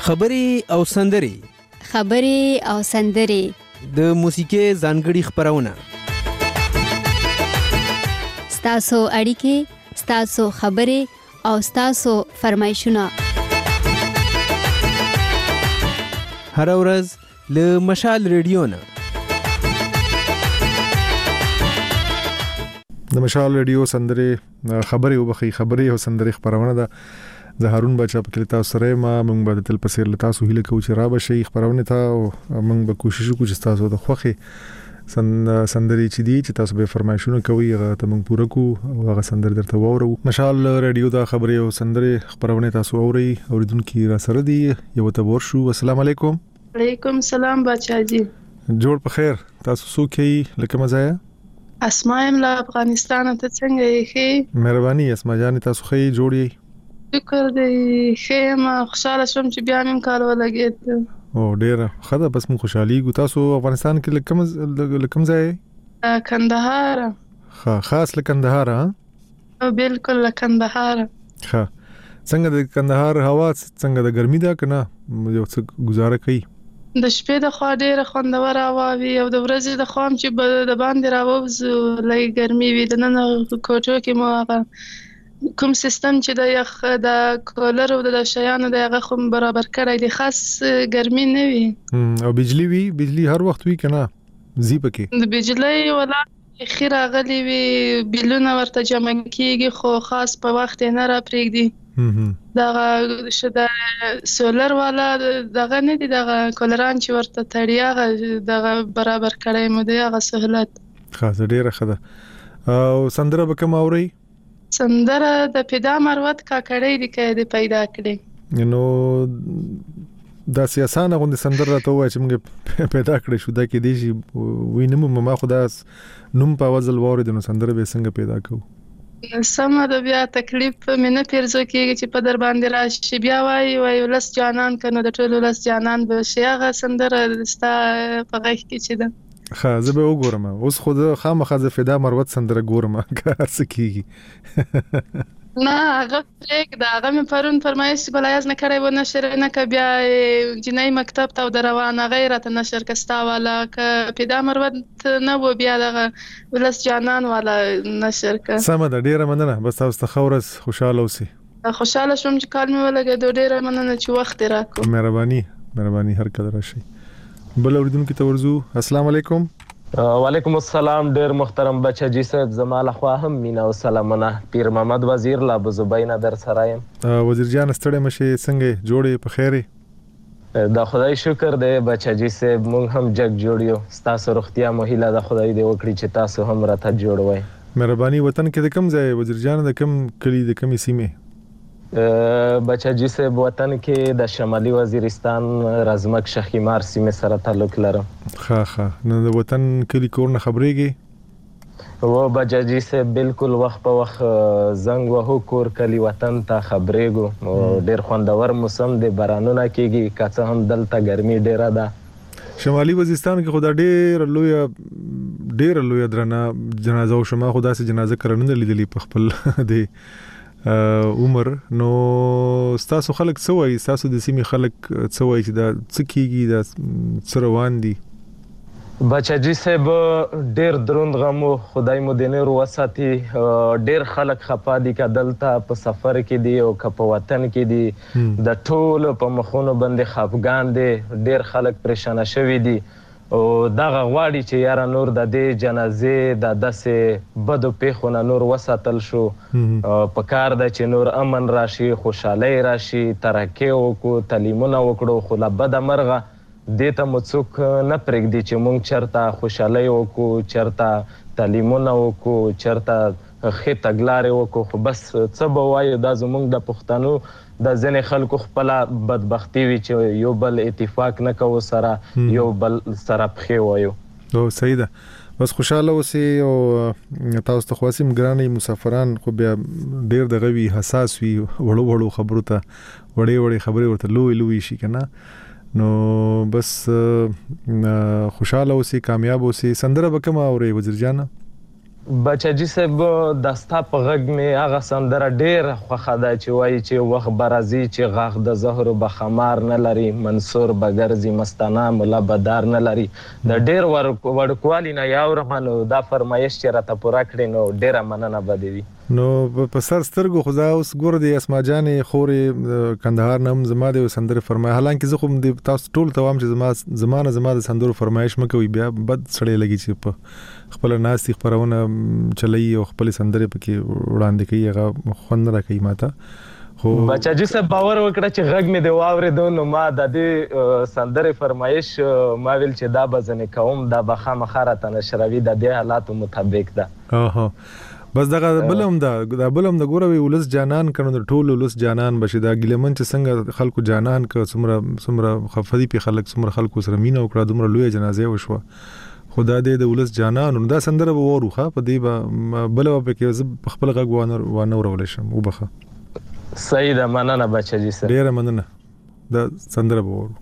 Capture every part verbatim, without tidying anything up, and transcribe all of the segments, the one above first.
خبرې او سندرې خبرې او سندرې د موسیقۍ ځانګړي خبرونه ستاسو اړیکې ستاسو خبرې او ستاسو فرمایشونه هر ورځ له مشال ریډیو نه د مشال ریډیو سندرې خبرې وبخي خبرې او سندرې خبرونه ده زه هارون بچا په کلیتا سره ما موږ به تل په سیر لتا سو هله کو چې را بشي خبرونه ته موږ به کوشش وکړو چې تاسو د خوخي سندرې چې دي چې تاسو به فرمایشونه کوي هغه ته موږ پوره کو او هغه سندر درته وورو مشال ریډیو دا خبرې او سندرې خبرونه تاسو اوري اوریدونکو را سره دي یو ته ورشو السلام علیکم علیکم السلام بچا جی جوړ په خیر تاسو سو کې لکه مزایا اسماء له افغانستان ته څنګه یې مهرباني اسماء جان تاسو خې جوړی شکر دې خیمه خوشاله شوم چې بیا مم کار ولګید او ډیره خدا بس مو خوشحالي ګو تاسو افغانستان کې لکم لکم ځای کندهار ها خاص لکندهار ها بالکل لکندهار ها څنګه د کندهار هوا څنګه د ګرمي ده کنه یو څه گزاره کوي د شپې د خوا ډیره خوندور هوا وي او د ورځې د خوا چې د باندې راوځو لای ګرمي وي د نن کوټو کې مو کوم سیستم چې د یخ د کولر او د شیانو د هغه خو برابر کړی دی خاص ګرمي نه وي او بجلی وي بجلی هر وخت وي کنه زی پکې د بجلی ولا خیر غلی وي بلونه ورته جمع کیږي خو خاص په وخت نه را پریږدي دغه شته سولر والا دغه نه دي دغه کولران چې ورته تړیا دغه برابر کړی مو دی هغه سہولت خاص ډیره خده او سندره به کوم اوري سندره د پیدا مروت کا کړی دی کې پیدا کړی نو دا سیاسانه غوند سندره ته وای چې موږ پیدا کړی شو دا کې دی چې وینم ما خدا نوم په وزل واره د نو سندره به څنګه پیدا کوو سمه د بیا تکلیف مې نه پیرزو کېږي چې په در باندې راشي بیا وای وای ولس جانان کنه د ټولو ولس جانان به شي هغه سندره ستا په غږ کې چې ده ښه زه به وګورم اوس خود خامخا ز فدا مروت سندره ګورم کار څه کیږي نه هغه پرېک دا هغه مې پرون فرمایش بلایز نه کړی و نشر نه ک بیا جنای مکتب ته د روانه غیرت نشر کستا والا ک پیدا مروت نه و بیا دغه ولس جانان والا نشر ک سم ده ډیره مننه بس تاسو ته خورس خوشاله اوسئ خوشاله شوم چې کال مې ولګې ډیره مننه چې وخت راکو مهرباني مهرباني هر کله راشي بل اوریدونکو ته ورزو السلام علیکم وعلیکم السلام ډیر محترم بچا جی صاحب زماله خو هم مینا او سلامونه پیر محمد وزیر لا ابو زبینا در سره یم وزیر جان ستړی مشه څنګه جوړې په خیره دا خدای شکر دی بچا جی صاحب مونږ هم جګ جوړیو تاسو روغتیا مو هیله د خدای دی وکړي چې تاسو هم راته جوړوي مهرباني وطن کې د کم ځای وزیر جان د کم کلی د کمی سیمه بچا جی صاحب وطن کې د شمالي وزیرستان رزمک شخیمار سیمه سره تعلق لرم ښه ښه نو د وطن کلی کور نه خبرېږي و بچا جی صاحب بالکل وخت په وخت زنګ وهو کور کلی وطن ته خبرېږو ډېر خوندور موسم دی بارانونه کېږي که څه هم دلته ګرمي ډېره ده شمالي وزیرستان کې خو دا ډېر لوی ډېر لوی درنه جنازه او شما خو داسې جنازه کرنه لیدلې په خپل دی عمر نو تاسو خلک څه وایي تاسو د سیمې خلک څه وایي چې دا څه کیږي دا څه روان دي بچا جی صاحب ډیر دروند غم خدای مو دې نور وساتي ډیر خلک خپه دي که دلته په سفر کې دي او که په وطن کې دي د ټولو په مخونو باندې خفګان دي ډیر خلک پریشانه شوي دي او دغه غواړي چې یاره نور د دې جنازې د داسې بدو پیښو نه نور وساتل شو په کار ده چې نور امن راشي خوشحالۍ راشي ترقي وکړو تعلیمونه وکړو خو له بده مرغه دې ته مو څوک نه پرېږدي چې موږ چېرته خوشحالۍ وکړو چېرته تعلیمونه وکړو چېرته ښې تګلارې وکړو خو بس څه به وایو دا زموږ د پښتنو د ځینې خلکو خپله بدبختي وي چې یو بل اتفاق نه کوو سره یو بل سره پښې وایو او صحیح ده بس خوشاله اوسئ او تاسو ته خو سیم ګرانې مسافران خو بیا ډېر دغه وي حساس وي وړو وړو خبرو ته وړې وړې خبرې ورته لوی لوی شي که نه نو بس خوشاله اوسئ کامیاب اوسئ سندره به کومه اورئ وزیر جانه بچاجي صاحب د ستا په غږ مې هغه سندره ډېره خوښه ده چې وایي چې وخت به راځي چې غاښ د زهرو به خمار نه لري، منصور به ګرځي مستانه ملا به دار نه لري. د ډېر وړوکوالي نه یې اورم نو دا فرمایش چې راته پوره کړې نو ډېره مننه به دې وي. نو په سر سترګو خو دا اوس ګوره د اسما جانې خورې کندهار نه هم زما د سندرې فرمایي، حالانکه زه خو د تاسو ټول ته وایم چې زما زمانه زما د سندرو فرمایش مه کوئ، بیا بد سړی لګي چې په خپل ناستي خبرونه چلوي او خپل سندرې پکې وړاندې کوي، هغه خوند نه کوي ماته. خو بچاجي صاحب باور وکړه چې غږ مې د واورېدو نو ما د دې سندرې فرمایش ما ویل چې دا به ځنې کوم، دا به خامخا راته نشروي د دې حالاتو مطابق ده. اها بس دغه بلم دا دا بلم د ګوره وی ولس جانان کنه د ټول ولس جانان بشي دا ګلمن چې څنګه خلکو جانان ک څومره څومره خفدي په خلک څومره خلکو سره مینه وکړه دومره لوی جنازه وشوه، خدا دې د ولس جانان دا سندره به وروخه په دې بل په کې په خپل غږ وانه وانه ورول شم وبخه. صحیح ده، مننه بچاجي صاحب، ډیره مننه. دا سندره به ورو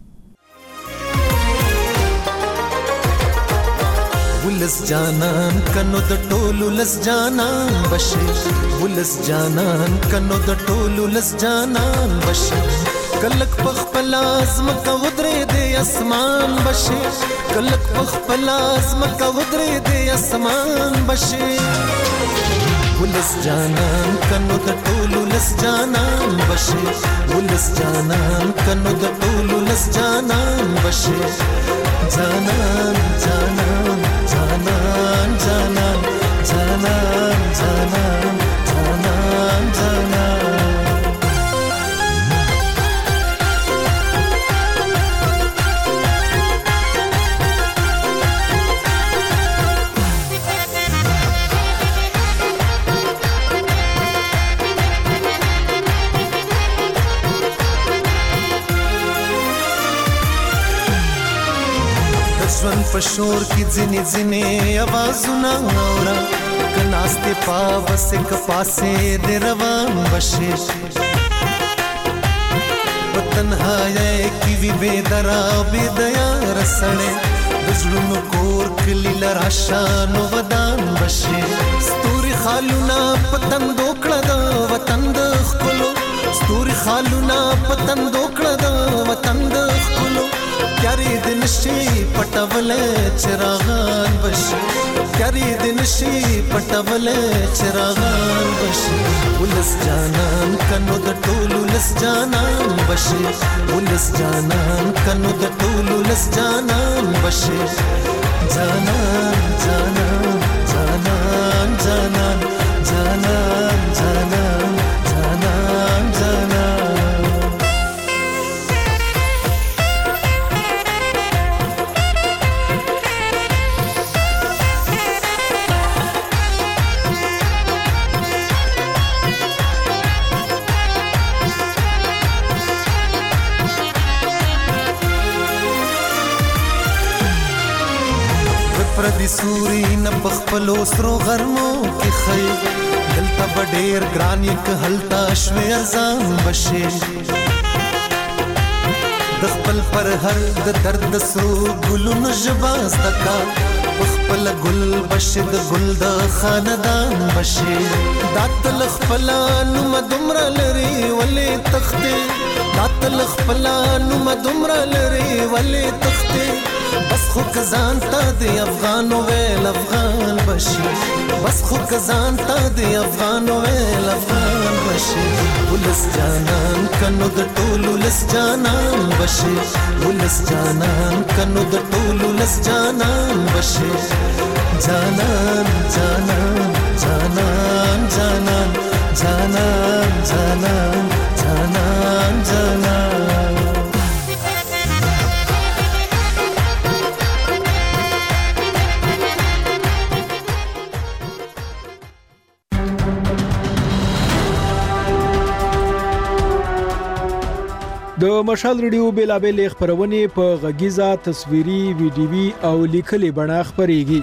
ولس جانان کنو د ټولو لس جانان بشي، ولس جانان کنو د ټولو لس جانان بشي، کلک پخپل ازم کا ودرې د اسمان بشي، کلک پخپل ازم کا ودرې د اسمان بشي، ولس جانان کنو د ټولو لس جانان بشي، ولس جانان کنو د ټولو لس جانان بشي، جانان جانان جانان جانان جانان جانان جانان جانان ژوند په شور کې ځینې ځینې آوازونه اورا کناستې پاوسې کپاسې د روان بشي، په تنهایۍ کې وي بې درا بې دیا رسړې د زړونو کور کلي لرا شان ودان بشي، ستوري خالونه په تندو کړه د وطن د ښکلو، ستوري خالونه په تندو کړه د وطن د ښکلو، کاری د نشي پټولې چراغان بشي، کاری د نشي پټولې چراغان بشي، ولس جانان کنو د ټولو لس جانان بشي، ولس جانان کنو د ټولو لس جانان بشي، جانان جانان جانان جانان جانان جانان جانان جانان پردي سوري نه بخپلو سرو غرمو کې خي، دلته بډیر ګران یک هلتا شوي ارزان بشي، د خپل پر هر د درد سرو ګلونو ژباز دکا، بخپل ګل بشي د ګل د خاندان بشي، داتل خپل نو مدمر لري ولې تختې، داتل خپل نو مدمر لري ولې تختې، بس خو کزان تا دی افغانو ویل افغان بشي، بس خو کزان تا دی افغانو ویل افغان بشي، ولس جانان کنو د ټولو لس جانان بشي، ولس جانان کنو د ټولو لس جانان بشي، جانان جانان جانان جانان جانان جانان جانان جانان د مشال ریډیو بیلابل خبرونه په غږیزه تصویري ویډیوي او لیکلي بڼه خبريږي.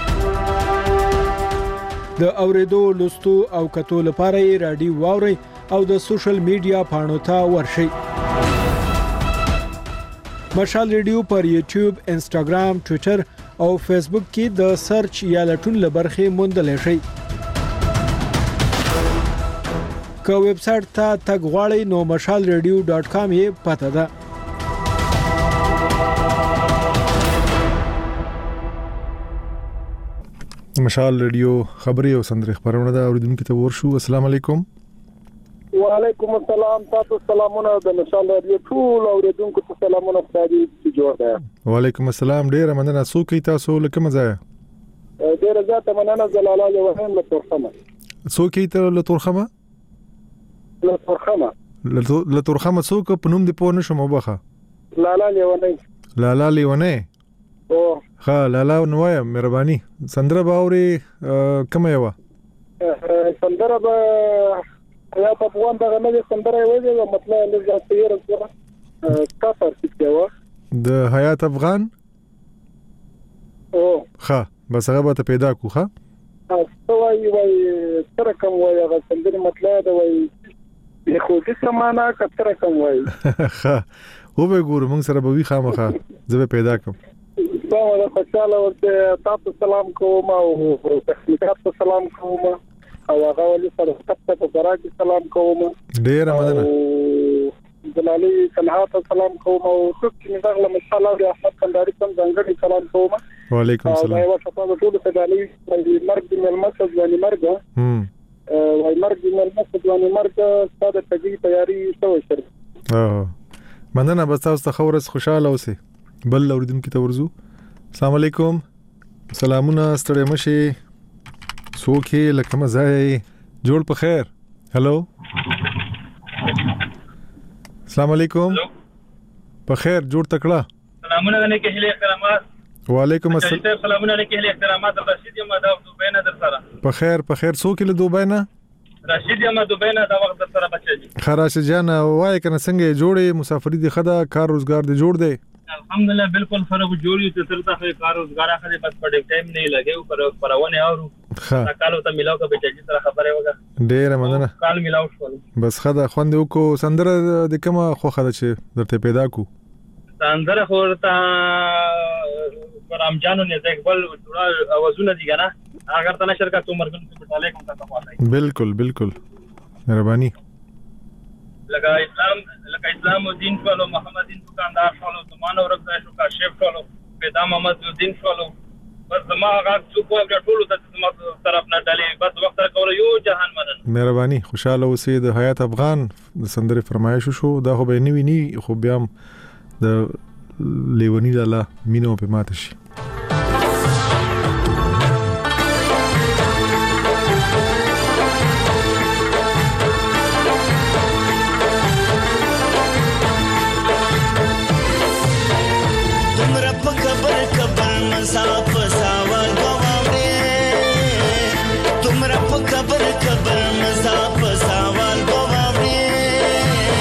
د اوریدو لوستو او کتو لپاره رادیو واوري او د سوشل میډیا پاڼو ته ورشئ. مشال ریډیو پر یوټیوب، انسټاګرام، ټوئیټر او فیسبوک کې د سرچ یا لټون لبرخه موندل شي. که ویب سټ ته تګ غواړئ نو مشال ریډیو ډاٹ کام یې پته ده. مشال ریډیو خبري او سندري خبرونه ده اوریدونکو ته ورشو. السلام علیکم. وعلیکم السلام. تاسو سلامونه د مشال ریډیو ټول اوریدونکو ته سلامونه خدای دې جوړ ده. وعلیکم السلام. ډیر مننه. څوک تاسو لکه مزه؟ ډیر زیاته مننه زلاله یوهیم له تورخمه. څوک ته له تورخمه؟ له تورخمه. له تورخمه څوک په نوم دی پوه نشم وبخه. لالا لیونی. لالا لیونی. او ها لالا نوای مهرباني. سندره باوري کوم یو؟ سندره به یا په وان دغه نه سندره وایي مطلب لږه تیر سره کاپر کیوا د حیات افغان. او ها بس هغه به ته پیدا کو. ها او وای وای سره کوم وای هغه سندره مطلب دا وای خو دې سمانا کتره کوم وای. ها او به ګور موږ سره به وی خامخه زه به پیدا کوم. سلام خوشاله ورته تاسو سلام کوم او تخنیکات سلام کوم او هغه ولې سره تاسو په راځي سلام کوم. ډیر مننه. جلالي صلاحات سلام کوم او څوک چې دغه مشاله د احمد کنداري کوم ځانګړي سلام کوم. وعلیکم السلام. او تاسو ټول ته دالي مرګ د ملمسه ځواني مرګ. هم وای مرګ د ملمسه ځواني مرګ ستاسو تجربه تیاری شوی شر. اه مننه. بس تاسو ته خبره خوشاله اوسئ. بل اوریدونکو ته ورزو. السلام علیکم. سلامونه ستړي مشي. سوکي لکه مزای جوړ په خیر. هلو السلام علیکم. په خیر جوړ تکړه. سلامونه نه کې هلي احترامات. وعلیکم السلام. سلامونه نه کې هلي احترامات. رشید یم دا دوبه نه در سره. په خیر په خیر. سوکي له دوبه نه. رشید یم دوبه نه دا وخت در سره بچی. خراش جان وای کنه څنګه جوړې مسافری دی خدا کار روزګار دی جوړ دی. الحمدلله بالکل فرق جوړی ته تر ته کار روزګار اخلي بس په ډېر ټایم نه لګیو پر پرونه اورو. ها کالو ته ملاو کا بچی سره خبره وکړه. ډیر مننه. کال ملاو شو. بس خدا خوند وکړو. سندره د کومه خو خدا چې درته پیدا کو. سندره خو ته پرام جانو نه اقبال ټول اوازونه دي کنه. اگر ته نشر کا تو مرګن په ټاله کوم ته پاتای. بالکل بالکل مهرباني. لکه اسلام لکه اسلام الدین فلو محمد دین دکاندار فلو زمان اورک شو کا شیف فلو پیدا محمد الدین فلو بس ما هغه څوک په ټولو ته ما طرف نه ډالي بس وخت کول یو جهان منن. مهرباني. خوشاله اوسئ. د حیات افغان د سندري فرمایش شو دا خو به نیوی نی خو بیا د لیونی لاله مينو په ماته شي. صاف ساوال گواوری تمرا پکبر کبر مصاف ساوال گواوری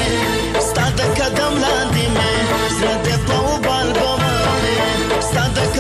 ستاد قدم لاندې مې زړه په وبال گواوری ستاد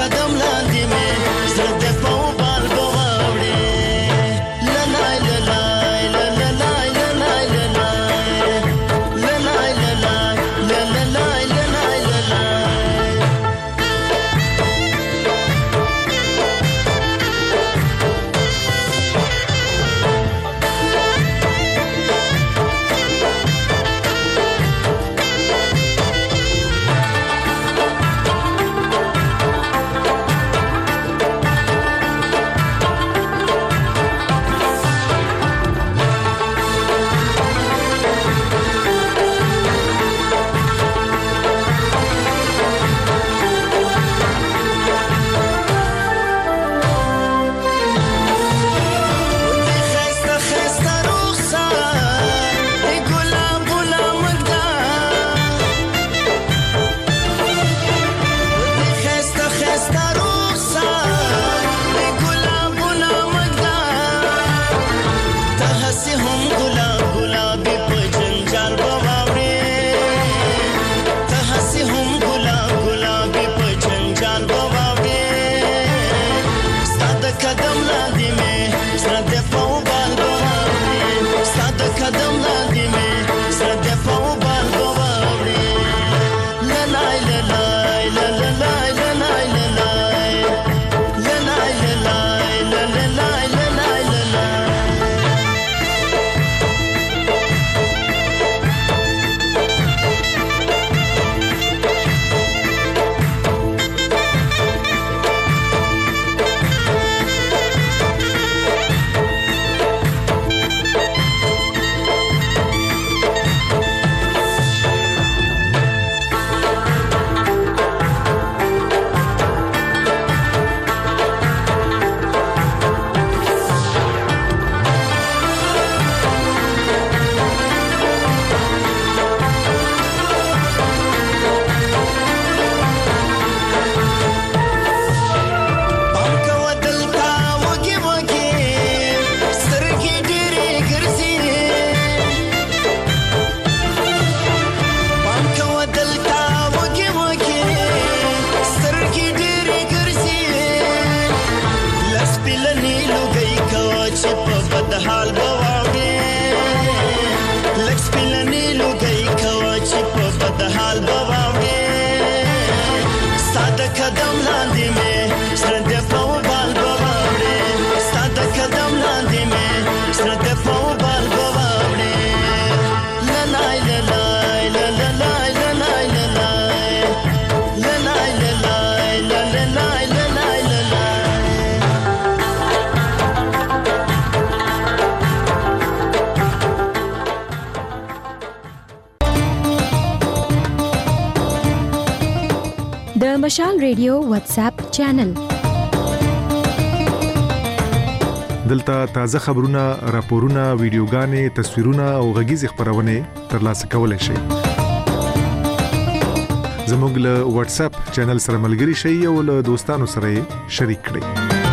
د مشال ریډیو واتس اپ چینل. دلته تازه خبرونه، راپورونه، ویډیوګانې، تصویرونه او غږیز خبرونه ترلاسه کولای شئ. زموږ له واتس اپ چینل سره ملګري شئ او له دوستانو سره شریک کړئ.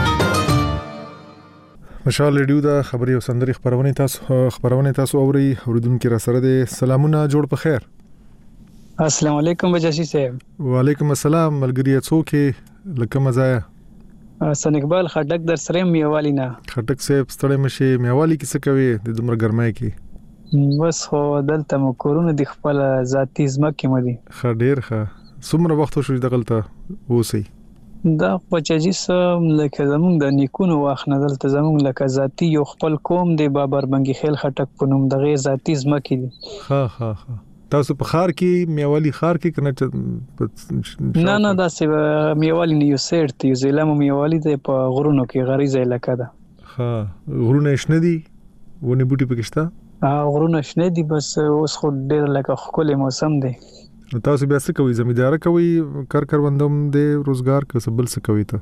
مشال ریډیو دا خبري او سندري خبرونه تاسو خبرونه تاسو اوري اوریدونکو را سره دي. سلامونه، جوړ په خیر. السلام علیکم بجاشي صاحب. وعلیکم السلام ملګری. څوک لکه مزایا؟ حسن اقبال خټک در سره میوالی نه. خټک صاحب ستړی مشي، میوالی کې څه کوي د دومره ګرمای کې؟ بس خو دلته مو کورونه د خپل ذاتی ځمکه مدي. خ ډیر ښه. څومره وخت شو دغلته اوسئ؟ دا بچاجي سم لکه زمونږ د نیکونو واخ نه دلته زمونږ لکه ذاتی یو خپل قوم دی بابر بنګي خیل خټک په نوم دغه ذاتی ځمکه دي. ها ها ها. تاسو په خار کې میوالی خار کې کنه؟ نه نه دا سی میوالی نه یو سیرت یو زلمو میوالی دی په غرونو کې غریزه علاقه ده. ها غرونه شنه دي ونه بوټي پکښتا؟ ها غرونه شنه دي بس اوس خو ډیر لکه خپل موسم دی. نو تاسو بیا څه کوئ؟ زمیندار کوئ؟ کار کروندم دی روزګار کې څه بل څه کوئ ته؟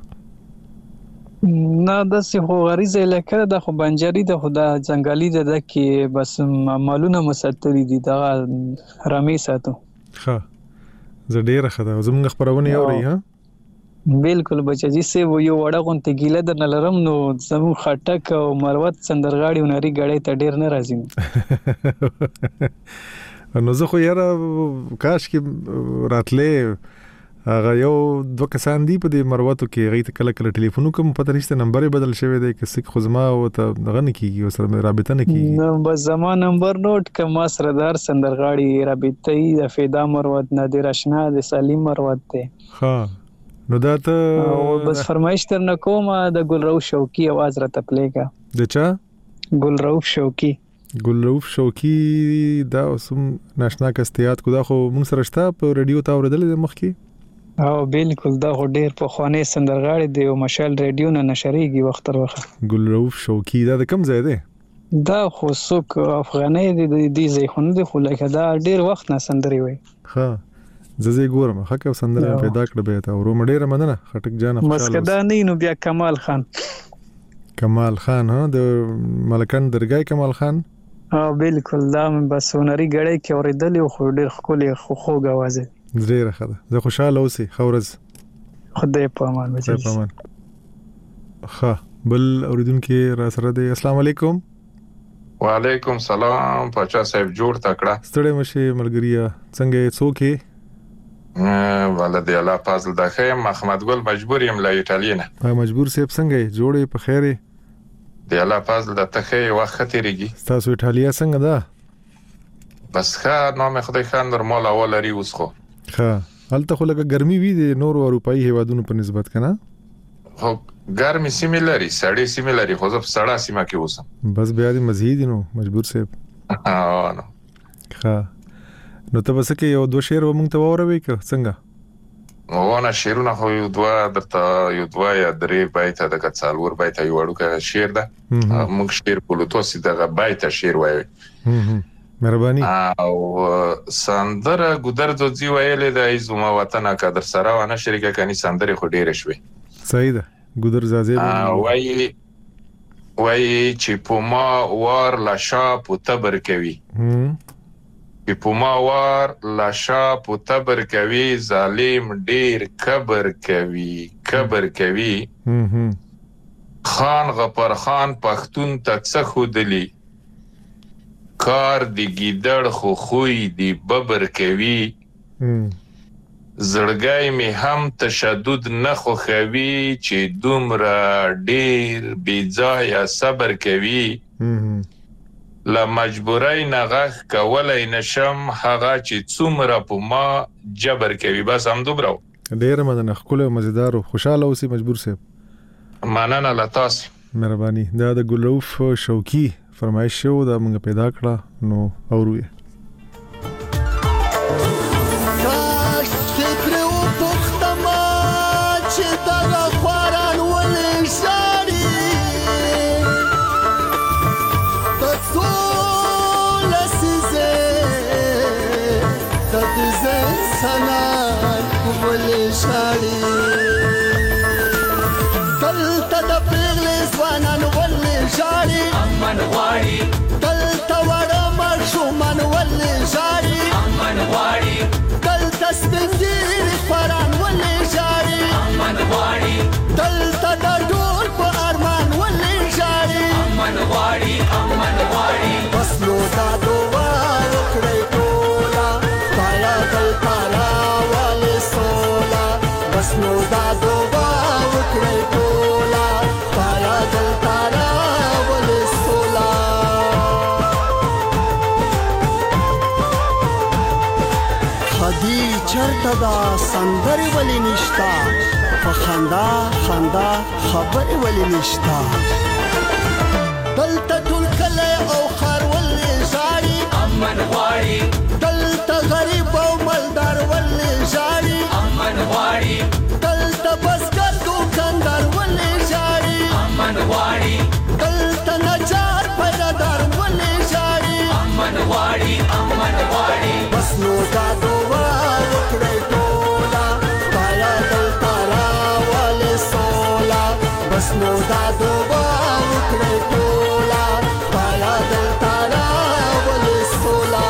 نه دا سی خو غریزه علاقه ده خو بنجاری ده خو دا ځنګلي ده د کې بس مالونه مساتري دي دا رامي ساتو. ښه زه ډیره ښه ده زموږ خبرونه اوري. ها بالکل بچی سه و یو وړه غونته ګیله د نلرم نو زمو خټک او مروت سندرغاړي وناري غړې ته ډیر نه راځي. نو زه خو یاره کاش کې راتلې هغه یو دوه کسان دی په دې مروتو کې غي ته کله کله ټلیفون کوم پته نشته نمبر بدل شوی دی که څه خو زما او ته دغه نه کیږي او سره رابطه نه کیږي. نو بس زما نمبر نوٹ کما سردار سندرغاړي رابطه ای د فیدا مروت نادر آشنا د سلیم مروت ته. ها نو دا ته بس فرمایش تر نه کوم د ګلروف شوقي आवाज را تپلیګه. د چا؟ ګلروف شوقي. ګلروف شوقي دا اوسم ناشنا کستیات کو دا خو مونږ سره شته په رادیو تا اوریدل د مخ کې؟ او بالکل دا خو ډیر په خوانې سندرغاړي دی او مشال ریډیو نه نشریږي وخت تر وخت. ګلروف شوقي دا د کوم ځای دی؟ دا خو څوک افغاني دی دی ځای خو نه دی خو لکه دا ډیر وخت نه سندري وای. ها زه ګورم حق سندره پیدا کړ به ته ورو مډیره مننه خټک جان خوشاله. مسکدا نه نو بیا کمال خان. کمال خان ها د ملکن درګای کمال خان. ها بالکل دا بس ونري غړې کې اوریدل خو ډیر خولي خو خوږ आवाज دی. ډیره ښه ده. زه خوشاله اوسې. خورز خدای په امان. خدای په امان. ښه بل اوریدونکو را سره دی. السلام علیکم. وعلیکم سلام. پاچا صاحب جوړ تکړه. ستړی مشه ملګریا څنګه څوک یې؟ ولادي الله فضل د خیم محمد ګل مجبور یم له ایټالیا نه. مجبور صاحب څنګه جوړې په خیره؟ دی الله فضل د تخې وخت تیریږي. تاسو ایټالیا څنګه ده؟ بس ښه نو مې خدای خان نورمال اول لري اوس خو. ښه هلته خو لکه ګرمي وي د نور اروپאי هیوادونو په نسبت کنه؟ خو ګرمي سیمه لري سړې سیمه لري خو زه په سړه سیمه کې اوسم. بس بیا دې مزید نو مجبور صاحب. ها نو ښه نو ته بس کې یو دوه شعر ومنځ ته وروي که څنګه؟ ونه شعرونه خو یو دوه درته یو دوه یا درې بایته د کڅالور بایته یو وړوکه شعر ده. موږ شعر بولوتوسي دغه بایته شعر وایي. مهرباني. او سندره ګودر دوزی ویلې د ایزما وطن کا در سره ونه شریکه کني سندره خو ډیره شوي. صحیح ده ګودر زازي وایي وایي چې پوما وار لا شاپ تبر کوي. په پوما وار لا شاپ تبر کوي ظالم ډیر کبر کوي کبر کوي. خان غفر خان پښتون ته څه خودلی کار دی ګیدړ خو خوې دی ببر کوي. زړګای می هم تشدد نه خوخوي چې دومره ډیر بې ځایه صبر کوي. لا مجبورای نغخ کولای نشم هغه چې څومره په ما جبر کوي. بس هم دومره. ډیر مننه خپل مزیدار او خوشاله اوسې مجبور صاحب. مننه لتاس. مهرباني. دا د ګلروف شوقي فرمایش شو دا موږ پیدا کړه نو اوروي. کاش فکر او پختما چې دا خواران ولې شاري تاسو لسیزه تاسو سنا ولې شاري غواړي دلته د پیغلې ځوانان ولې ژاړي امن غواړي دلته وړه ماشومان ولې ژاړي امن غواړي دلته سپین ږیري خپران ولې ژاړي امن غواړي دلته د ډول په ارمان ولې ژاړي امن غواړي امن غواړي بس نو دا دعا وکړئ ټوله خدایه دلته راولې سوله بس نو دا دعا وکړئ ټوله خدایه دلته راولې سوله خدي چرته دا سندرې ولې نشته په خندا خندا خبرې ولې نشته دلته ټول کلی او ښار ولې ژاړي امن غواړي دلته غریب او مالدار ولې ژاړي امن غواړي دلته بزګر دوکاندار ولې ژاړي امن غواړي دلته نجار پیدادار ولې ژاړي امن غواړي امن غواړي بس نو دا دعا وکړئ ټوله خدایه دلته راولې سوله بس نو دا دعا وکړئ ټوله خدایه دلته راولې سوله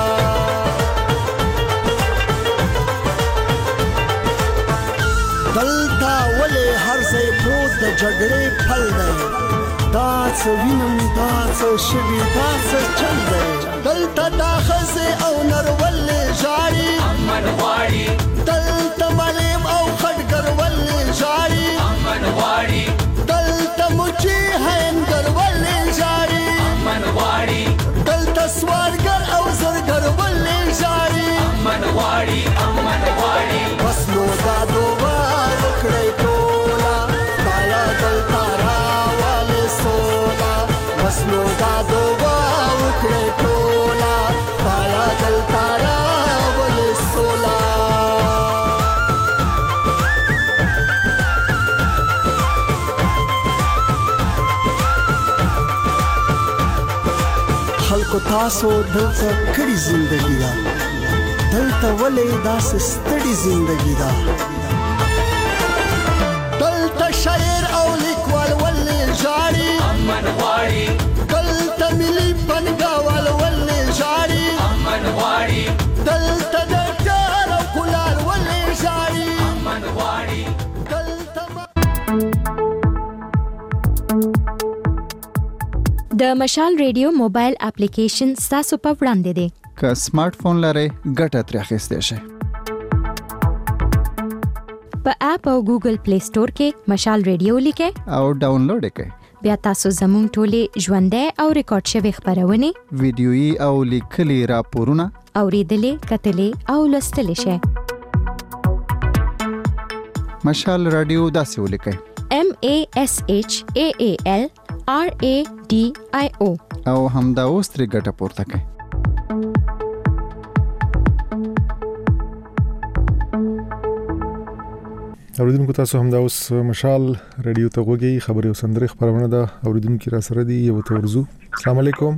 دلته ولې هر ځای پروت د جګړې پل دی دا څه وینم دا څه شوي دا څه چل دی دلته دا ښځې او نر ولې ژاړي امن غواړي دلته معلم او خټګر ولې ژاړي امن غواړي دلته مچي هینګر ولې ژاړي امن غواړي دلته سوارګر او زرګر ولې ژاړي امن غواړي امن غواړي بس نو دا دعا وکړئ ټوله خدایه دلته راولې سوله بس نو دا دعا وکړئ ټوله خدایه دلته راولې سوله خلکو تاسو دلته کړي زندگی دا دلته ولې داسې ستړي زندگی دا دلته شاعر او لیکوال ولې ژاړي امن غواړي دلته ملي پنګاوال ولې ژاړي امن غواړي دلته ډاکټر او کولار ولې ژاړي امن غواړي دلته د مشال ریډیو موبایل اپلیکیشن ستاسو په وړاندې دی که سمارټ فون لرئ ګټه ترې اخیستی شئ په اپ او ګوګل پلی سٹور کې مشال ریډیو لیکئ او ډاونلوډ یې کړئ بیا تاسو زموږ ټولې ژوندۍ او ریکارډ شوې خپرونې ویډیويي او لیکلي راپورونه اوریدلې کتلې او لوستلې شئ مشال رادیو داسې ولیکئ M A S H A A L R A D I O او همدا اوس ترې ګټه پورته کړئ اوریدونکو تاسو همدا اوس مشال رادیو ته غوږی خبري او سندري خبرونه ده اوریدونکو را سره دی یو تورزو السلام علیکم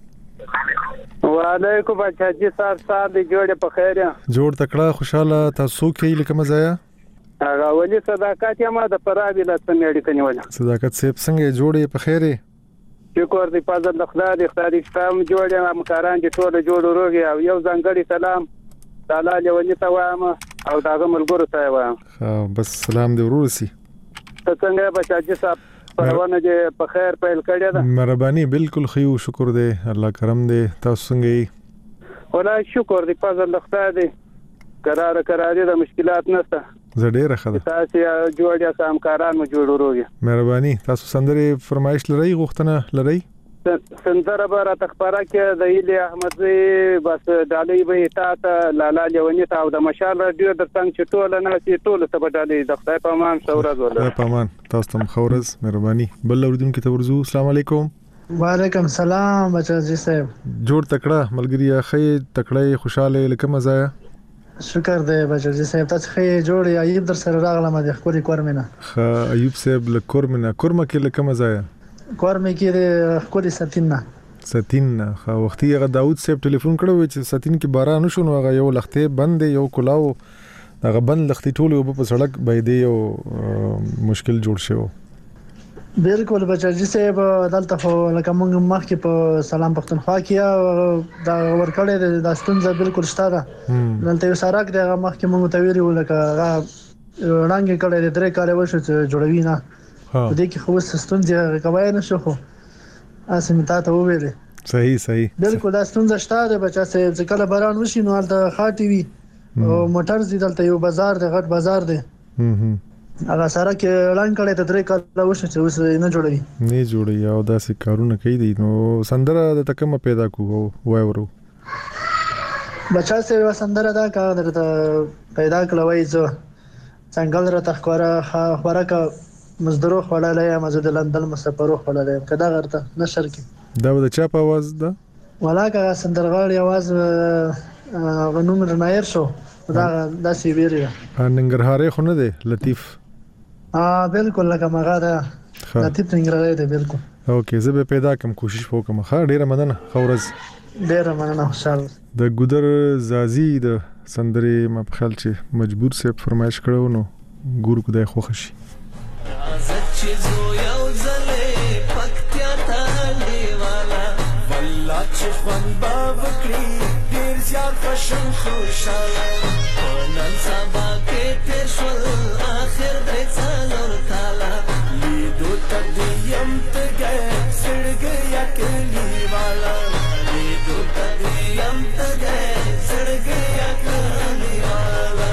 وعلیکم بچاجي صاحب صاحب جوړه په خیر جوړ تکړه خوشاله تاسو کې لکه مزایا هغه ولي صداقت یا ما د پرابي لا سمېړي کنيول صداقت سیب څنګه جوړې په خیره شکر دی پازه د خدای د خدای ستام جوړه همکاران دي ټول جوړ وروږي او یو ځنګړي سلام تعالی لونی ته وایم او داغه ملګرو ته وایم بس سلام دی ورورسي ته څنګه بچاجي صاحب پرونه دې په خیر پیل کړی دا مهرباني بالکل خيو شکر دی الله کرم دی تاسو څنګه ولا شکر دی پازه د خدای دی قرار قرار دي مشکلات نشته زه ډیره ښه ده تاسو جوړیا همکاران مو جوړ وروږي مهرباني تاسو سندري فرمایش لري غوښتنه لري سندره به را تخبره کې د ایلی احمدزي بس ډالۍ به تا ته لالا لیونی ته او د مشال رادیو د څنګه چټول نه سي ټول ته ډالۍ د خدای په امان شورز ولا خدای په امان تاسو ته خورز مهرباني بل اوریدونکو ته ورزو السلام علیکم وعلیکم سلام بچاجي صاحب جوړ تکړه ملګری اخی تکړه خوشاله لکه مزایا شکر دی بچاجي صاحب تاسو خې جوړ ایوب در سره راغلم د خوري کورمنه خ ایوب صاحب لکورمنه کورمه کې لکه مزایا کورمه کې د خوري ستینه ستینه خو وختي هغه داوود صاحب ټلیفون کړو چې ستین کې باران شو نو هغه یو لخته بند یو کلاو هغه بند لختي ټول په سړک باندې یو مشکل جوړ شو. بالکل بچاجي صاحب دلته خو لکه موږ مخکې په سلام پښتونخوا کې دا ورکړې د ستونزه بالکل شته ده. دلته یو سړک دی هغه مخکې موږ ته ویلي لکه هغه وړاندې کړی دی درې کاله وشو چې جوړوي نه په دې کې خو ستونزه کوي نه شو خو اسمه تا ته وویلې. صحیح صحیح بالکل دا ستونزه شته ده بچا صاحب چې کله باران وشي نو هلته خاطی وي او موټر زی دلته یو بازار دی غټ بازار دی. هغه سره کې اعلان کړی ته درې کاله وشو چې اوس نه جوړوي نه جوړي او داسې کارونه کوي دي. نو سندره د تکمه پیدا کوو وای ورو بچا سره سندره دا کا درته پیدا کړوي زه څنګه را تخوره خوره کا مزدورو خړلای مزه د لندن مسافرو خړلای کدا غرته نشر کې دا د چا په आवाज ده ولا کا سندرغاړي आवाज غنوم رنایر شو دا داسې ویری ننګرهاري خو نه دی لطیف اه بالکل لکه مغه دا لطیف ننګرهاري دی بالکل. اوکې زه به پیدا کوم کوشش وکم. ښه ډیره مننه خورز ډیره مننه خوشاله. د ګودر زازي د سندرې ما په خیال چې مجبور سه فرمایش کړو نو ګورو خدای خوښ شي. زیاد خوشم خوشاله نن سبا کې تیر شول آخر درې څلور کاله لیدو تدیم تګه سړګیا کلی والا لیدو تدیم تګه سړګیا کلی والا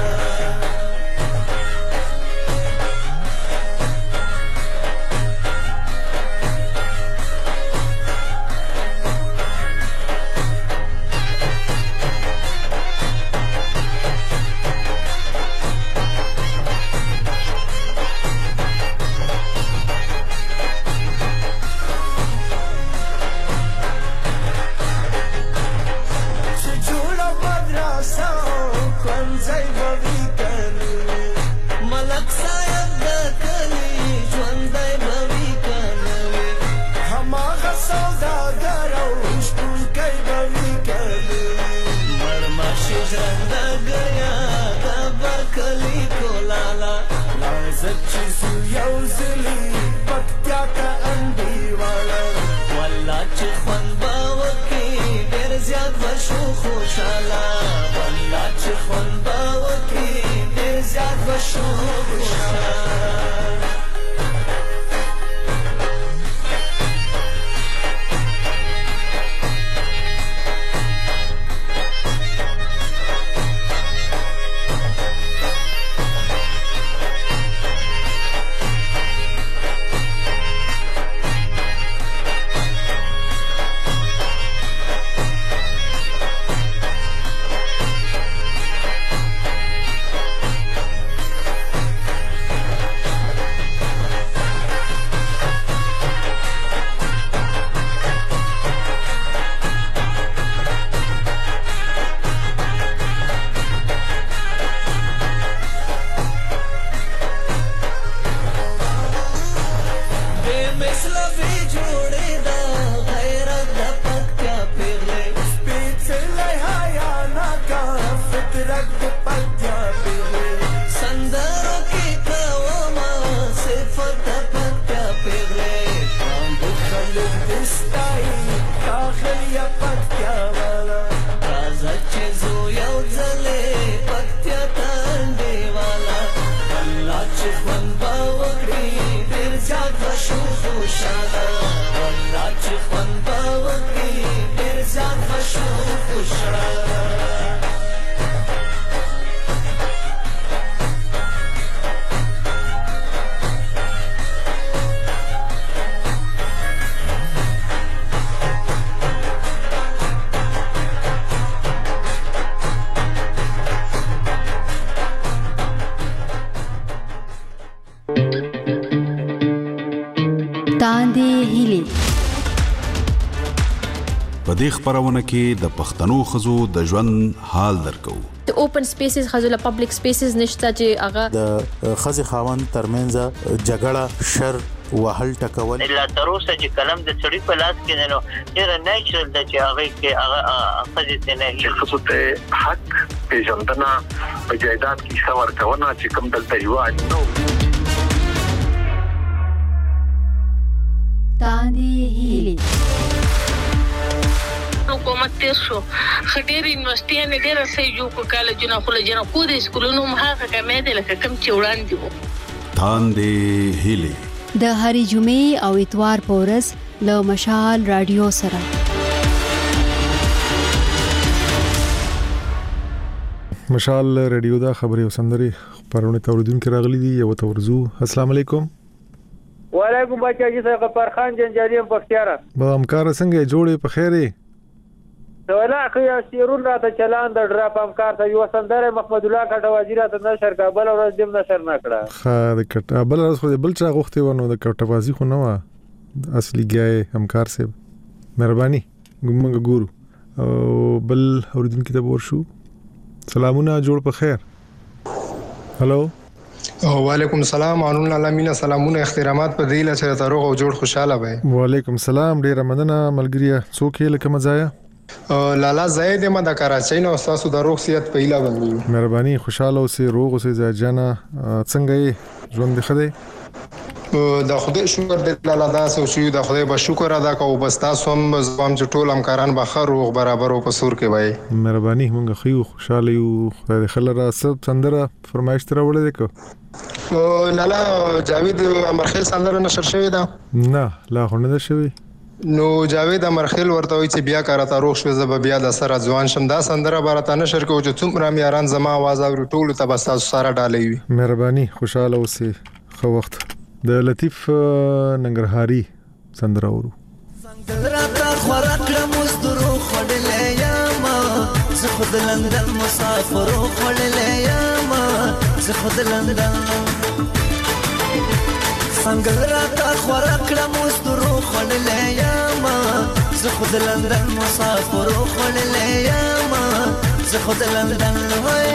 په دې خبرونه کې د پښتنو خزو د ژوند حال درکو. د اوپن سپیسز خزو له پبلک سپیسز نشته چې هغه د خزي خاوند ترمنځ جګړه شر وهل ټکول لا تر اوسه چې کلم د چړې په لاس کې نه نو ډیر نیچرل د چې هغه کې هغه خزي ته نه خصوصي حق پیژندنه په جایداد کې څور کونه چې کوم دلته یو نو تاندې هیلې حکومت تیر شو خډیر یونیورسيټي نه ډیر سې جو کو کالجونه خو لجنه کو د سکولونو مهاغه کمې ده لکه کم چې وړاندې وو تاندې هیلې د هرې جمعې او اتوار په ورځ له مشال رادیو سره مشال رادیو دا خبري وسندري پرونه توریدونکو راغلي دي یو تورزو السلام علیکم وعلیکم بچا جی صاحب فرخان جنجالي بختیار با همکار څنګه جوړې په خیره ولا خو سیرون راته چلان د ډراپ همکار ته یو سندره محمد الله کټ وزیر ته نشر کابل ورځ دیم نشر نکړه خا د کټ بل ورځ خو بل چا غوښتي ونه د کټوازی خو نه و اصلي ګای همکار سه مهرباني ګمګ ګورو او بل اوریدونکو ته ورشو سلامونه جوړ په خیر هالو وعلیکم السلام انون الامین سلامونه احترامات په دیله چې تاروغ او جوړ خوشاله وای وعلیکم السلام ډیر مننه ملګری څوک یې لکه مزایا لالا زید ما د کراچۍ نو تاسو د روغ صحت په ایله باندې مهرباني خوشاله اوسې روغ اوسې ځاجانا څنګه یې ژوند خدای د خدای شکر دې لالا دا سو شو د خدای به شکر ادا کوو بس تاسو هم زوام چې ټول همکاران به خیر روغ برابر او په سور کې وای مهرباني مونږ خو خوشاله یو خدای خلره سب سندره فرمایش تر وړل دي لالا جاوید امرخیل سندره نشر شوی دا نه لا خو نه شوی نو جاوید امرخیل ورته وی چې بیا کارته روغ شو زب بیا د سره ځوان شم دا سندره برته نشر کوو چې څومره میاران زما आवाज او ټول ته بس تاسو سره ډالې وي مهرباني خوشاله اوسې خو وخت د لطیف ننګرهاري سندره ورو راته خوراکړه مزدورو خړلې یما زه خود لندن مسافرو خړلې یما زه خود لندن څنګه راته خوراکړه مزدورو خړلې یما زه خود لندن مسافرو خړلې یما زه خود لندن وای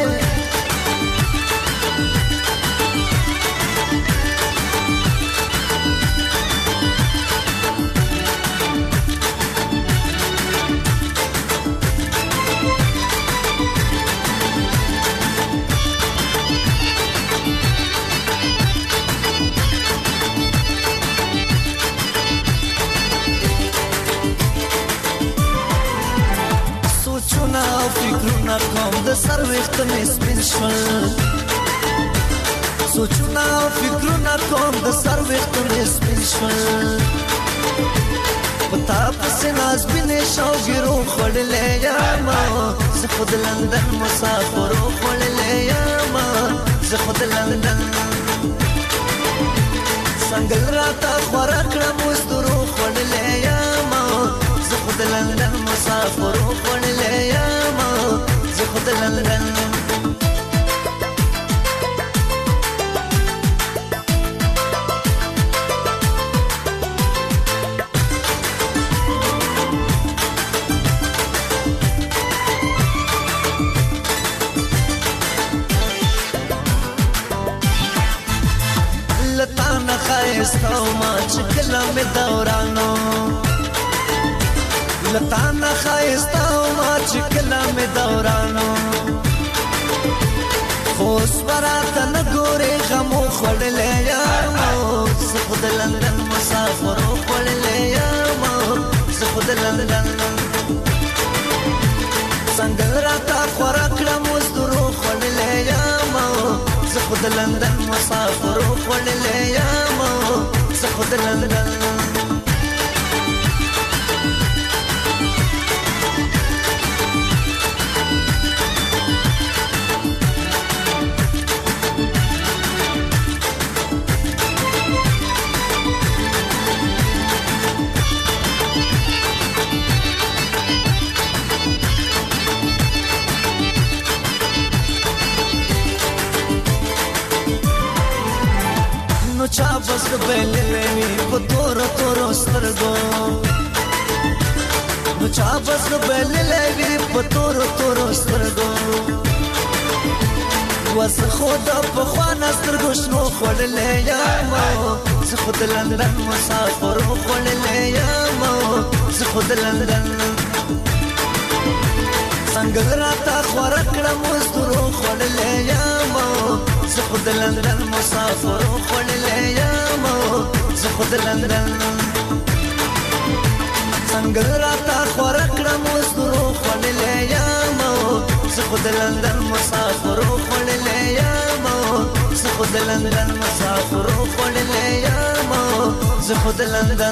فکرونه کوم د سر وخت مې سپین شول سوچونه فکرونه کوم د سر وخت مې سپین شول پتا پسې ناز بنې شوګرو خړلې یما زه خود لندن مسافرو خړلې یما زه خود لندن څنګه راته خوراکړه مزدورو خړلې یما زه خود لندن مسافرو خړلې یما زه خود لندن لطانه خایسته ما چې کله مې دورانو لطانه خایسته ما چې کله مې دورانو خوش براته نه ګورې غمو خوړلې یمو زه خود لندن مسافرو خوړلې یمو زه خود لندن څنګه راته خوراکړه مزدورو خوړلې یمو زه خود لندن مسافرو خوړلې یمو زه خود لندن چا بس بللې په تور تور سترګو نو چا بس بللې په تور تور سترګو وس خدا په خوانه سترګو شنو خړلې یمو زه خود لندن مسافر خړلې یمو زه خود لندن څنګه راته خوره کړم اوس درو خوړلې یم زه خو د لندن مسافر خوړلې یم زه خو د لندن څنګه راته خوره کړم اوس درو خوړلې یم زه خو د لندن مسافر خوړلې یم زه خو د لندن مسافر خوړلې یم زه خو د لندن.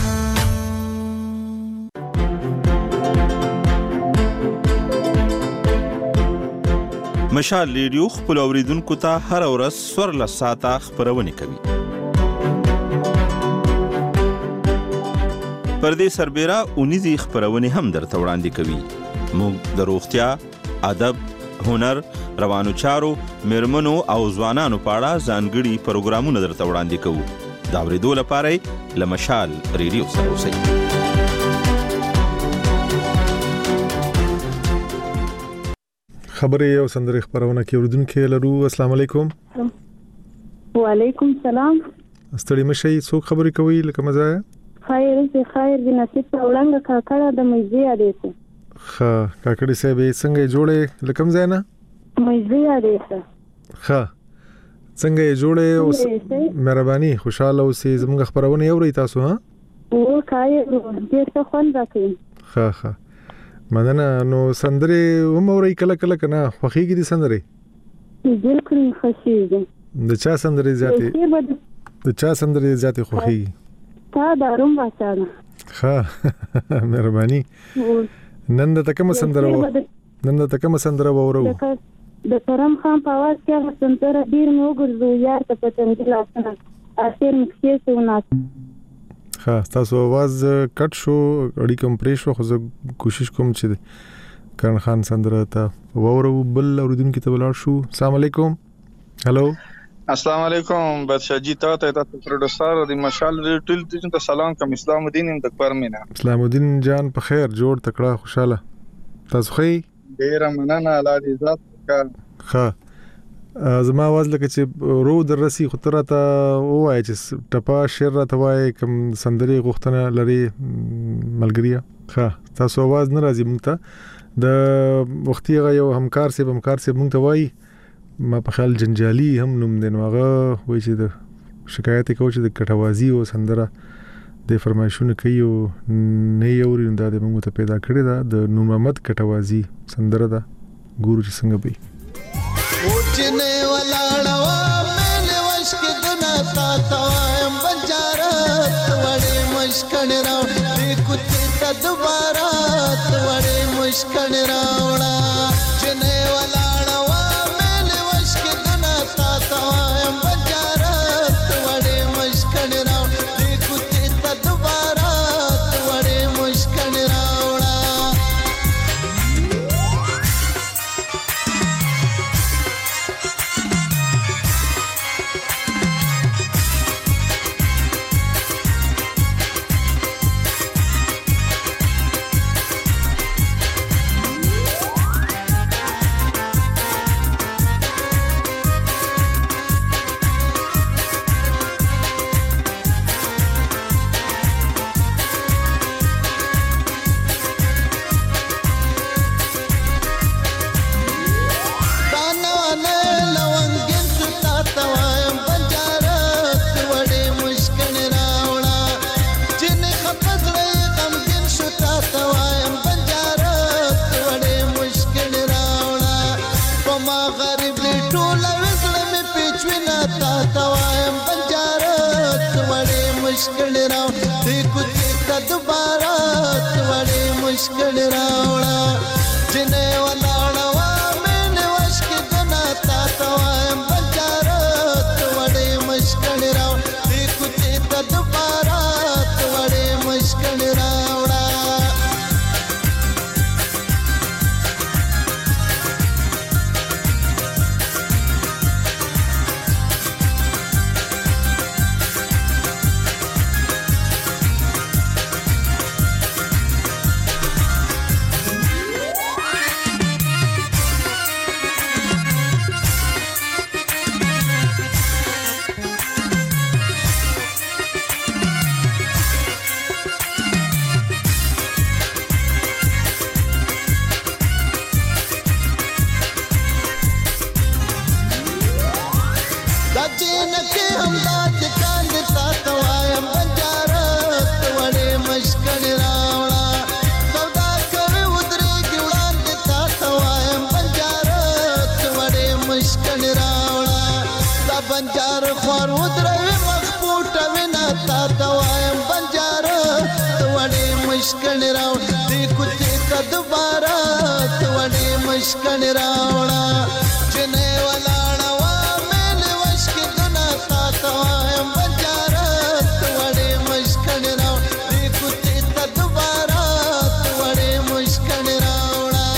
مشال ریډیو خپل اوریدونکو ته هر ورځ څوارلس ساعته خبرونه کوي. پر دې سربېره اونیزي خبرونه هم درته وړاندې کوي. موږ د روغتیا، ادب، هنر، روانو چارو، میرمنو او ځوانانو په اړه ځانګړي پروګرامونه درته وړاندې کوو. دا اورېدو لپاره له مشال ریډیو سره اوسئ. خبرې یو سندرې خبرونه کې اوریدونکو لرو. السلام علیکم. وعلیکم السلام. ستړي مشي څوک خبرې کوي لکه مزه؟ خیر زه خیر د نصیب وړاندې کاکړه د مېزي اړیسه. ښه کاکړي صاحب څنګه جوړې لکه مزه نه؟ مېزي اړیسه. ښه څنګه جوړې اوس مهرباني خوشاله اوسې زموږ خبرونه اوري تاسو ها؟ او کای ډېر څه خوند راکړي. ښه ښه مننه. نو سندرې وموري کله کله کنه خوخيږي دي سندرې؟ بالکل خوشيږي. د چا سندرې زیاتې د چا سندرې زیاتې خوخيږي؟ تا داروم واچاله. ښه مهرباني. نن د تکم سندره نن د تکم سندره وورو د کرم خان په आवाज کې هغه سندره ډیر مو ګرځو یار ته پتنګ لاسنه اخر مخکې سونه. ها تاسو आवाज کټ شو اړي کمپریس شو خو زه کوشش کوم چې کرن خان سندره ته وورو بل اوریدونکو ته ولاړ شو. السلام علیکم. هالو السلام علیکم بادشاہ جی ته ته پروډوسر د مشال ټول ته سلام کوم. اسلام الدین د پرمینا. اسلام الدین جان په خیر جوړ تکړه خوشاله تاسو خی ډیر مننه الله دې عزت کا. ها زما आवाज لکه چې رو در رسی خطر ته وای چې ټپا شعر راته وای کوم سندري غوښتنه لري ملګریا. ها تاسو आवाज نه راځي مونږ ته د وختي یو همکار سي همکار سي مونږ ته وای ما په خیال جنجالي هم نوم دی نو هغه وای چې د شکایت کوي چې د کټوازی او سندره د فرمایشونه کوي او نه یوري نو د موږ ته پیدا کړی دا د نور محمد کټوازی سندره دا ګورو چې څنګه به اوچنه ولاړوا مې وشک دنا تا تایم بنجارات وړې مشکن راو دې کوته ته دوباره وړې مشکن راوړه چنه ولاړوا مې وشک دنا تا تایم بنجارات وړې مشکن راو دې کوته ته دوباره وړې مشکن راوړه. मुश्किल रावड़ा जिने वलाड़वा मैंने वश के जना तातवा बंजारा वड़े मुश्किल राव देखते त दोबारा वड़े मुश्किल रावड़ा. بنجار خور ودروي مخبوط وینا تا توایم بنجار توړې مشکل راو دې کوڅه ته دوباره توړې مشکل راوړه جنې ولاړه وا مل وشک دنا تا توایم بنجار توړې مشکل راو دې کوڅه ته دوباره توړې مشکل راوړه.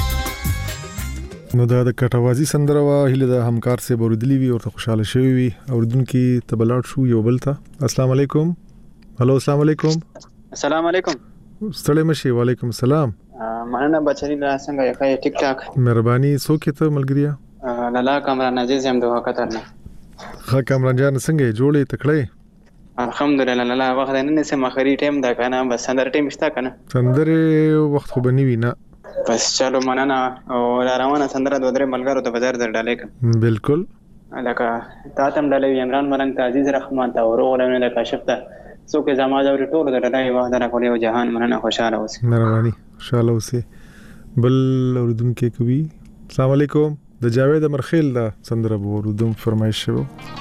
نو دا د کټوازی سندره وا هله د همکار سه بوردلی وی او ته خوشاله شوی وی اوردونکو تبلاټ شو یو بلتا. السلام علیکم. هلو السلام علیکم. السلام علیکم. ستړي مشي. وعلیکم السلام. مننه بچی لا څنګه یې ښه ټیک ټاک. مهرباني څوک ته ملګریا؟ لالا کامران عزیز هم دوه قطر نه. ښه کامران جان څنګه جوړې تکړه؟ الحمدلله لالا وخت نه سم اخري ټیم دا کنه بس سندر ټیم شته کنه. سندر وخت خو بنوي نه. بس چلو مننه او روانه سندر د درې ملګرو ته بازار در ډالې کړ. بالکل. لکه تا تم ډالې عمران مرنګ ته عزیز رحمان ته ورغلنه لکه شفته څوک زما د ټولو د ډالې وحده را کولې او جهان مننه خوشاله اوسې. مهرباني خوشاله اوسې. بل اوردونکو کوي. السلام علیکم. د جاوید مرخیل دا سندره بوردوم فرمایش شو.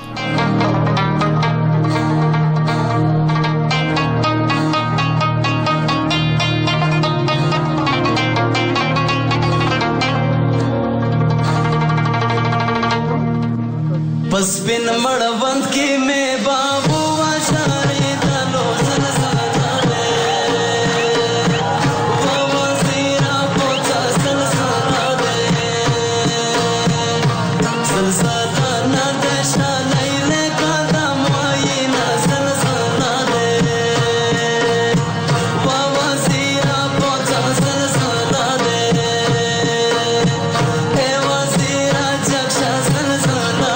پس بن مړوند کې مې بابو واشارې دلو سلسله و وزیرا پوتا سلسله سلسله نه دشا لیل قدم وینا سلسله و وزیرا پوتا سلسله اے وزیرا جگشا سلسله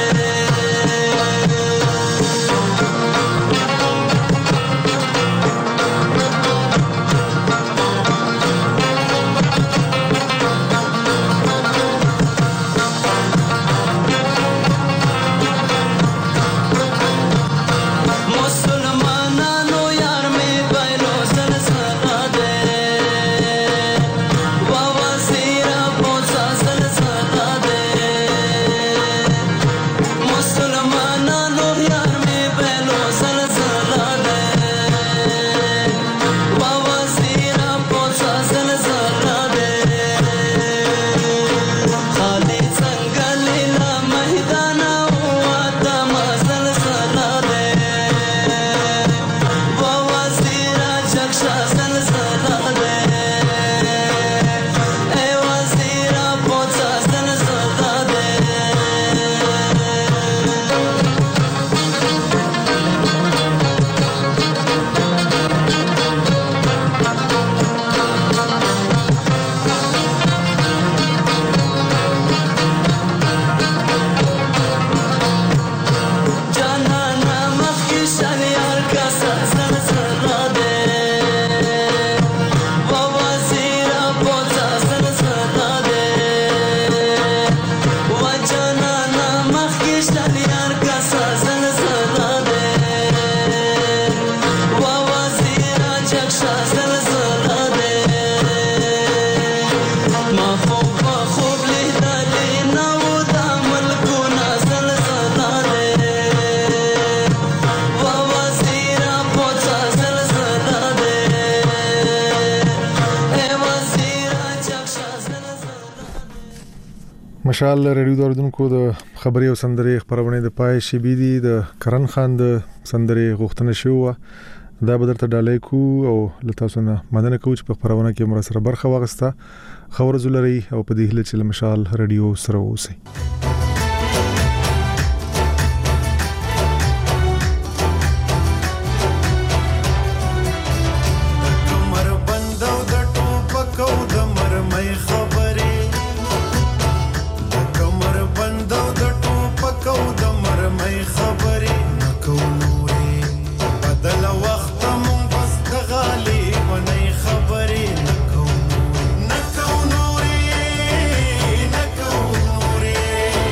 مشال ریډیو دوردونکو د خبري او سندري خبرونه د پای شي بي دي د کرن خان د سندري غوښتنه شو دا بدرته ډالې کو او لته سونه مدنه کوچ په خبرونه کې مر سره برخه واغسته خبر زولري او په دې هله چې مشال ریډیو سره اوسي. نکو نوري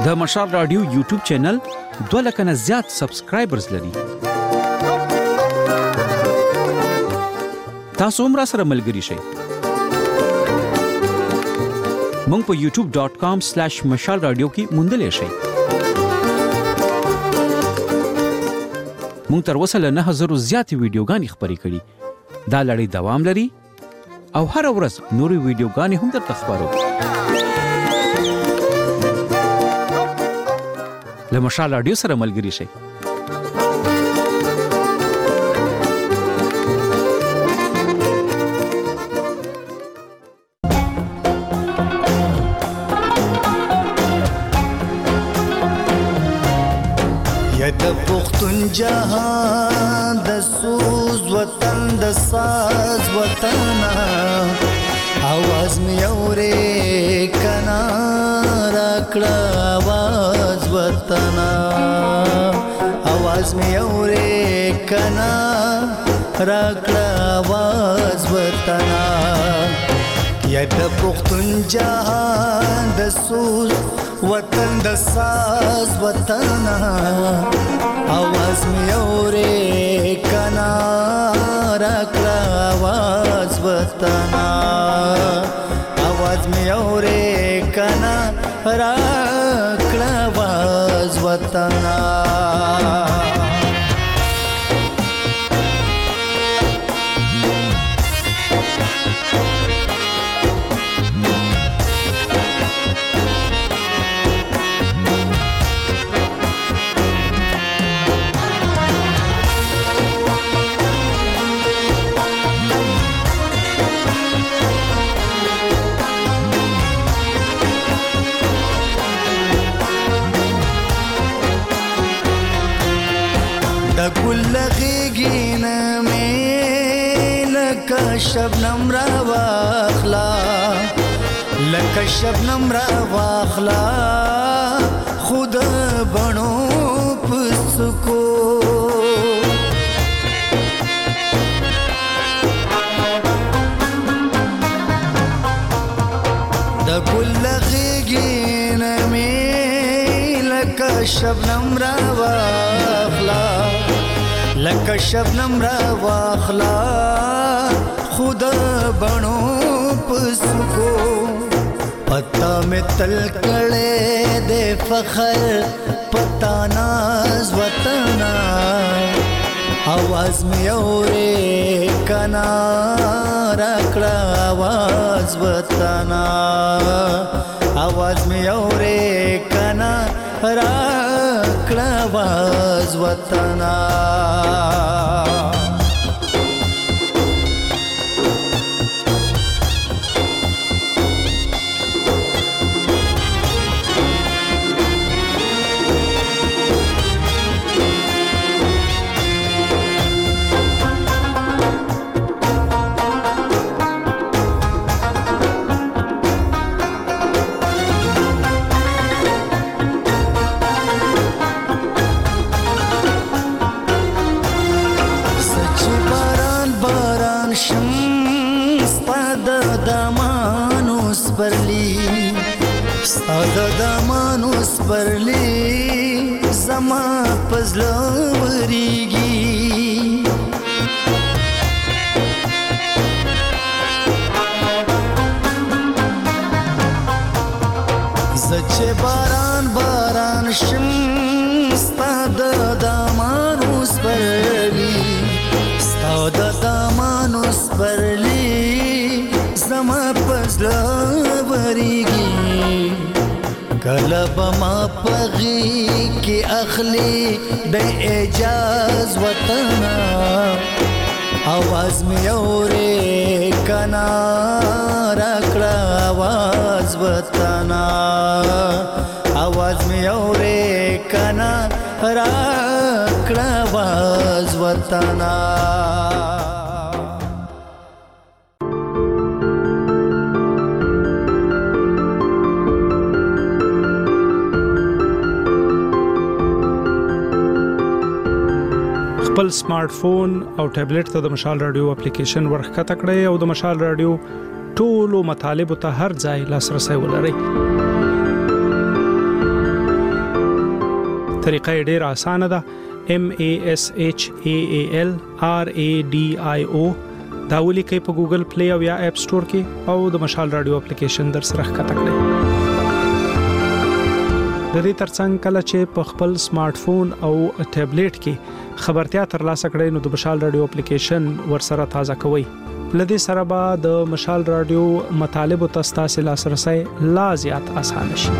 د مشال رادیو یوټیوب چینل دوه لک نه زیات سبسکرایبرز لري. تاسو هم را سره ملګري شئ. مونږ په یوټیوب ډاٹ کام سلیش مشال رادیو کې موندلې شئ. مونږ تر اوسه له نه هزار زیاتې ویډیوګانې خپرې کړي. دا لړۍ دوام لري او هر ورځ نورې ویډیوګانې هم درته خپرو. له مشال رادیو سره ملګري شئ. د پختون جهان د سوز وطن د ساز وطن आवाज می اورې کنا راکړه आवाज وطن आवाज می اورې کنا راکړه आवाज وطن یا د پختون جهان د سوز وطن د ساز وطن आवाज می اورې کنا راکړه आवाज وطن आवाज می اورې کنا راکړه आवाज وطن گل غیگین میں لکا شبنم را واخلا لکا شبنم را واخلا خود بنو پسکو دا گل غیگین میں لکا شبنم را واخلا لکه شبنم را واخلا خود بنو پسکو پتا میں تل کڑے دے فخر پتا ناز وطنا आवाज میں اورے کنا راکڑا आवाज وطنا आवाज میں اورے کنا راکڑا आवाज وطنا ساده دمانوس پرلی زما پزلوریږي زچه باران باران شم ساده دمانوس پرلی ساده دمانوس پرلی زما پزلوریږي کلب ما پغی کی اخلی د اعجاز وطن आवाज می اورې کنا راکړه आवाज وطن आवाज می اورې کنا راکړه आवाज وطن خپل سمارټ فون او ټابلیټ ته د مشال رادیو اپلیکیشن ورخته کړئ او د مشال رادیو ټولو مطالب ته هر ځای لاسرسي ولرئ. طریقه ډیره اسانه ده. M A S H A A L R A D I O دا ولیکئ په ګوګل پلی او یا اپ سٹور کې او د مشال رادیو اپلیکیشن در سره ښکته کړئ. د دې ترڅنګ کله چې په خپل سمارټ فون او ټابلیټ کې خبرتیا ترلاسه کړئ نو د مشال رادیو اپلیکیشن ورسره تازه کوئ. لدې سره به د مشال رادیو مطالب او تاسو لاسرسي لا زیات اسانه شي.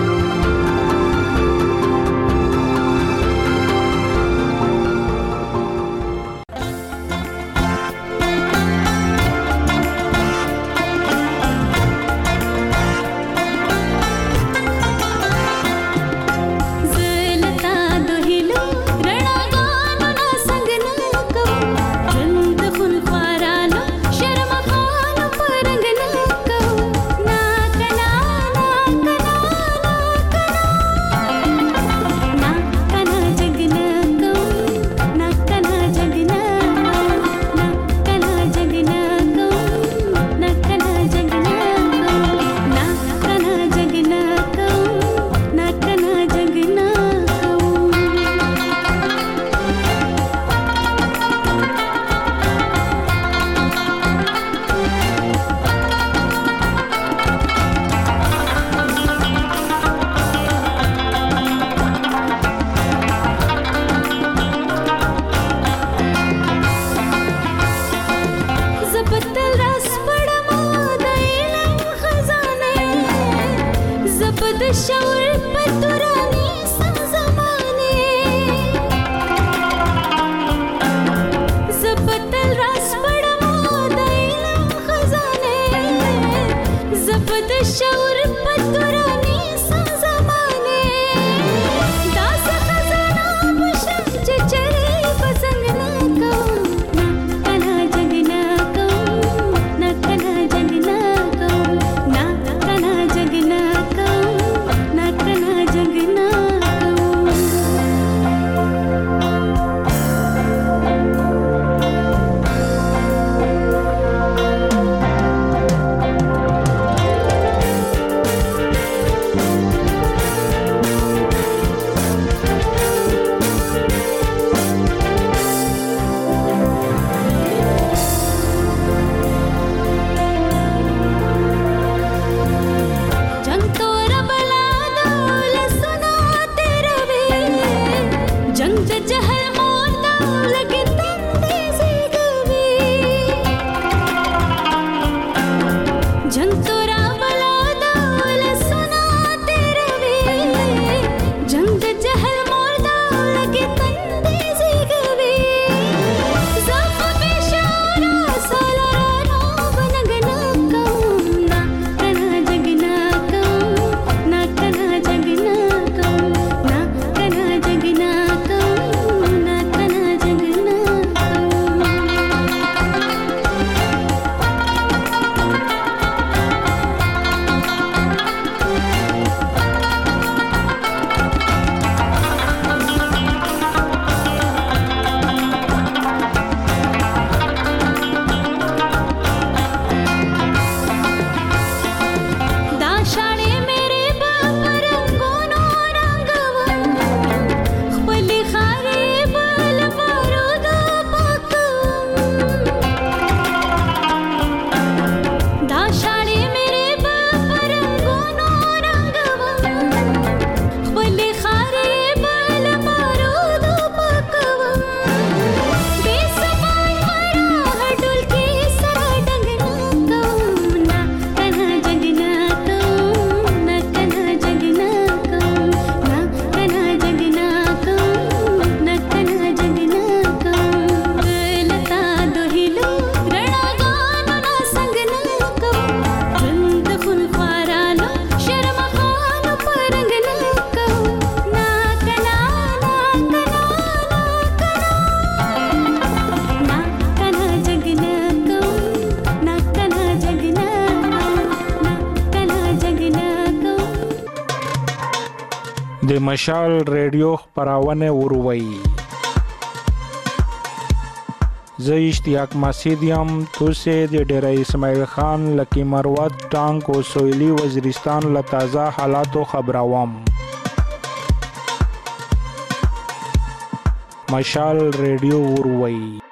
د مشال ریډیو خبرونه وروي. زه اشتیاق مسیدیم توسه د ډیره اسماعیل خان لکی مروت ټانک او سویلی وزیرستان له تازه حالاتو خبروم. مشال ریډیو ور وای.